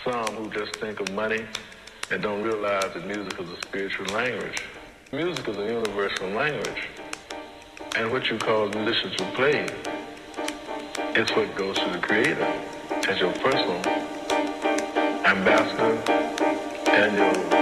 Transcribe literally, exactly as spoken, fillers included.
some who just think of money and don't realize that music is a spiritual language. Music is a universal language. And what you cause musicians to play is what goes to the Creator as your personal ambassador and your